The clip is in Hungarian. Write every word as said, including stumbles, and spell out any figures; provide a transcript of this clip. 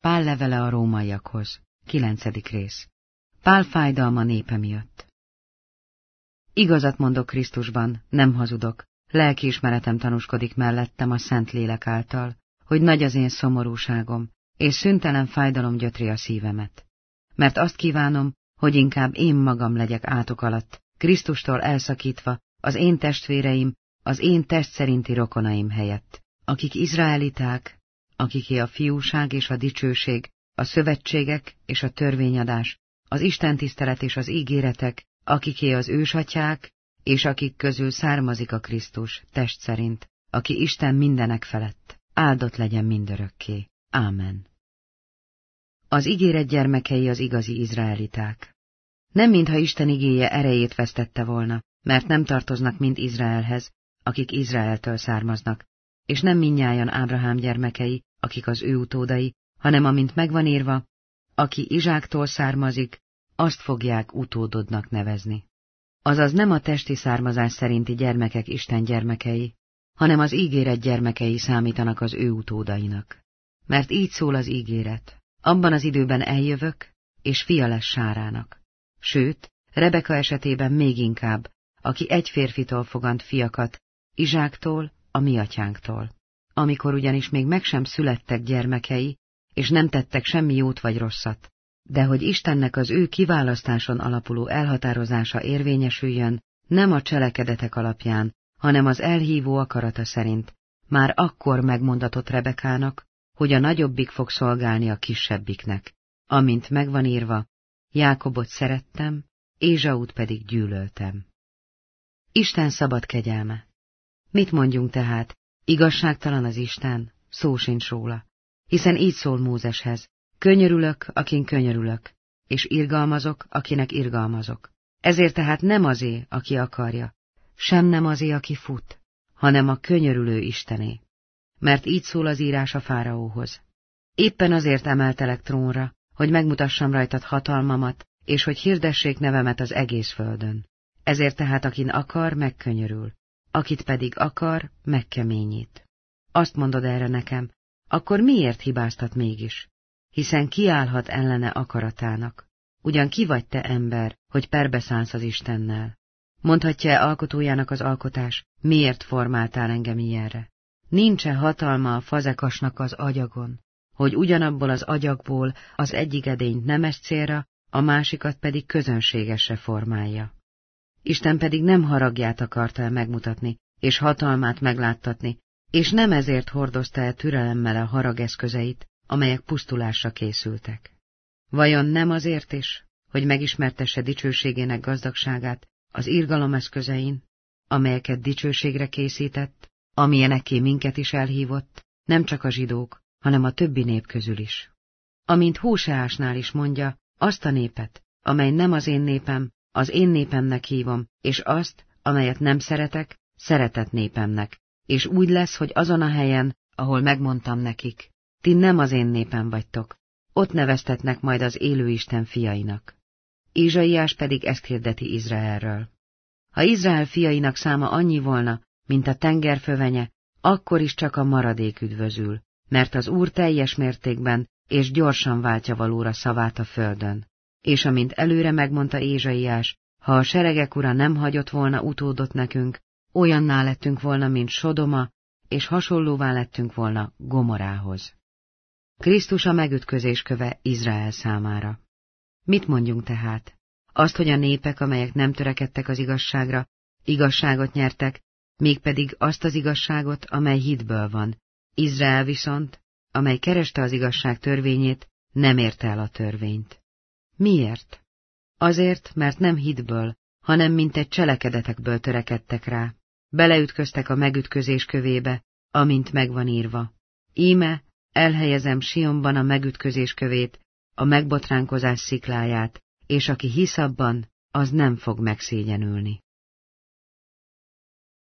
Pál levele a rómaiakhoz. Kilencedik rész. Pál fájdalma népe miatt. Igazat mondok Krisztusban, nem hazudok, lelkiismeretem tanúskodik mellettem a Szent Lélek által, hogy nagy az én szomorúságom, és szüntelen fájdalom gyötri a szívemet. Mert azt kívánom, hogy inkább én magam legyek átok alatt, Krisztustól elszakítva, az én testvéreim, az én test szerinti rokonaim helyett, akik izraeliták, akiké a fiúság és a dicsőség, a szövetségek és a törvényadás, az istentisztelet és az ígéretek, akiké az ősatyák, és akik közül származik a Krisztus, test szerint, aki Isten mindenek felett, áldott legyen mindörökké. Ámen. Az ígéret gyermekei az igazi izraeliták. Nem mintha Isten igéje erejét vesztette volna, mert nem tartoznak mind Izraelhez, akik Izraeltől származnak, és nem mindnyájan Ábrahám gyermekei, akik az ő utódai, hanem amint megvan írva, aki Izsáktól származik, azt fogják utódodnak nevezni. Azaz nem a testi származás szerinti gyermekek Isten gyermekei, hanem az ígéret gyermekei számítanak az ő utódainak. Mert így szól az ígéret, abban az időben eljövök, és fia lesz Sárának. Sőt, Rebeka esetében még inkább, aki egy férfitól fogant fiakat, Izsáktól, a mi atyánktól. Amikor ugyanis még meg sem születtek gyermekei, és nem tettek semmi jót vagy rosszat, de hogy Istennek az ő kiválasztáson alapuló elhatározása érvényesüljön, nem a cselekedetek alapján, hanem az elhívó akarata szerint, már akkor megmondatott Rebekának, hogy a nagyobbik fog szolgálni a kisebbiknek, amint megvan írva, Jákobot szerettem, Ézsaut pedig gyűlöltem. Isten szabad kegyelme. Mit mondjunk tehát, igazságtalan az Isten, szó sincs róla, hiszen így szól Mózeshez, könyörülök, akin könyörülök, és irgalmazok, akinek irgalmazok. Ezért tehát nem azé, aki akarja, sem nem azé, aki fut, hanem a könyörülő Istené. Mert így szól az írás a fáraóhoz. Éppen azért emeltelek trónra, hogy megmutassam rajtad hatalmamat, és hogy hirdessék nevemet az egész földön. Ezért tehát akin akar, megkönyörül, akit pedig akar, megkeményít. Azt mondod erre nekem, akkor miért hibáztat mégis? Hiszen kiállhat ellene akaratának. Ugyan ki vagy te ember, hogy perbeszánsz az Istennel? Mondhatja-e alkotójának az alkotás, miért formáltál engem ilyenre? Nincs-e hatalma a fazekasnak az agyagon, hogy ugyanabból az agyagból az egyik edényt nemes célra, a másikat pedig közönségesre formálja. Isten pedig nem haragját akarta el megmutatni, és hatalmát megláttatni, és nem ezért hordozta el türelemmel a harag eszközeit, amelyek pusztulásra készültek. Vajon nem azért is, hogy megismertesse dicsőségének gazdagságát az irgalom eszközein, amelyeket dicsőségre készített, amilyeneké minket is elhívott, nem csak a zsidók, hanem a többi nép közül is. Amint Hóseásnál is mondja, azt a népet, amely nem az én népem, az én népemnek hívom, és azt, amelyet nem szeretek, szeretett népemnek, és úgy lesz, hogy azon a helyen, ahol megmondtam nekik, ti nem az én népem vagytok, ott neveztetnek majd az élő Isten fiainak. Ézsaiás pedig ezt hirdeti Izraelről. Ha Izrael fiainak száma annyi volna, mint a tenger fövenye, akkor is csak a maradék üdvözül, mert az Úr teljes mértékben és gyorsan váltja valóra szavát a földön. És amint előre megmondta Ézsaiás, ha a seregek ura nem hagyott volna utódot nekünk, olyanná lettünk volna, mint Sodoma, és hasonlóvá lettünk volna Gomorához. Krisztus a megütközés köve Izrael számára. Mit mondjunk tehát? Azt, hogy a népek, amelyek nem törekedtek az igazságra, igazságot nyertek, mégpedig azt az igazságot, amely hitből van. Izrael viszont, amely kereste az igazság törvényét, nem érte el a törvényt. Miért? Azért, mert nem hitből, hanem mintegy cselekedetekből törekedtek rá. Beleütköztek a megütközés kövébe, amint megvan írva. Íme, elhelyezem Sionban a megütközés kövét, a megbotránkozás szikláját, és aki hisz abban, az nem fog megszégyenülni.